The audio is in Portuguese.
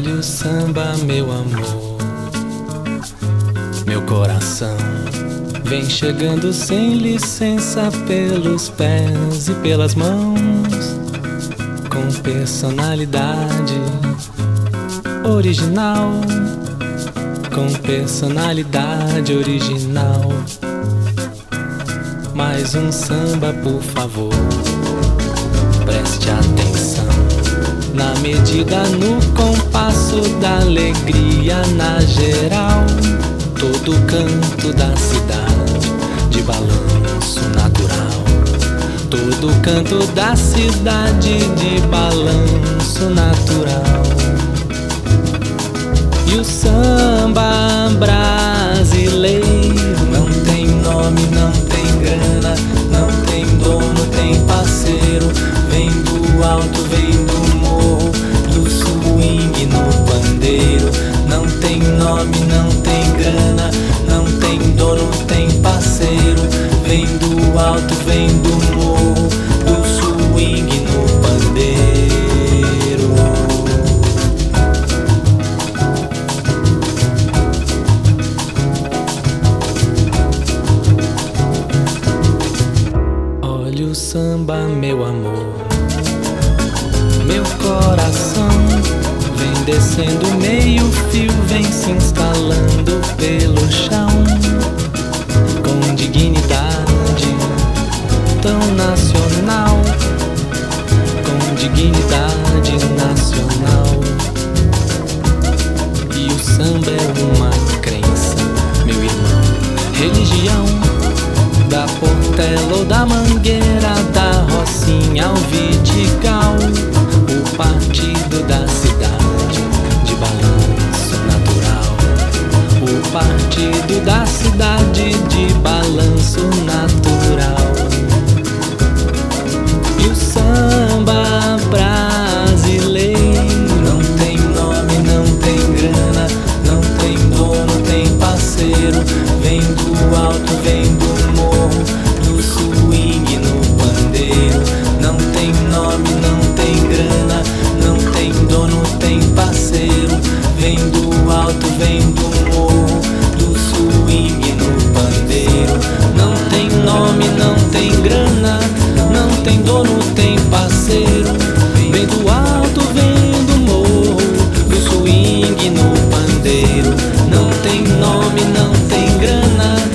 Olha o samba, meu amor, meu coração vem chegando sem licença pelos pés e pelas mãos, com personalidade original, com personalidade original. Mais um samba, por favor, preste atenção. Na medida, no compasso da alegria, na geral, todo canto da cidade de balanço natural. Todo canto da cidade de balanço natural. E o samba brasileiro não tem nome, não tem grana, não tem dono, tem parceiro. Vem do alto, vem do morro, do swing no pandeiro. Não tem nome, não tem grana, não tem dono, tem parceiro. Vem do alto, vem do morro, do swing no pandeiro. Olha o samba, meu amor, meu coração vem descendo meio fio, vem se instalando pelo chão, com dignidade tão nacional, com dignidade nacional. E o samba é uma crença, meu irmão, religião, da Portela ou da Mangueira, da Rocinha ao Vidigal, o partido da cidade de balanço natural, o partido da cidade de balanço natural. E o samba brasileiro não tem nome, não tem grana, não tem dono, tem parceiro. Vem do alto, vem do morro, do swing no pandeiro. Não tem nome, não tem grana, não tem dono, tem parceiro. Vem do alto, vem do morro, do swing no pandeiro. Não tem nome, não tem grana, não tem dono, tem parceiro. Vem do alto, vem do morro, do swing no pandeiro. Não tem nome, não tem grana,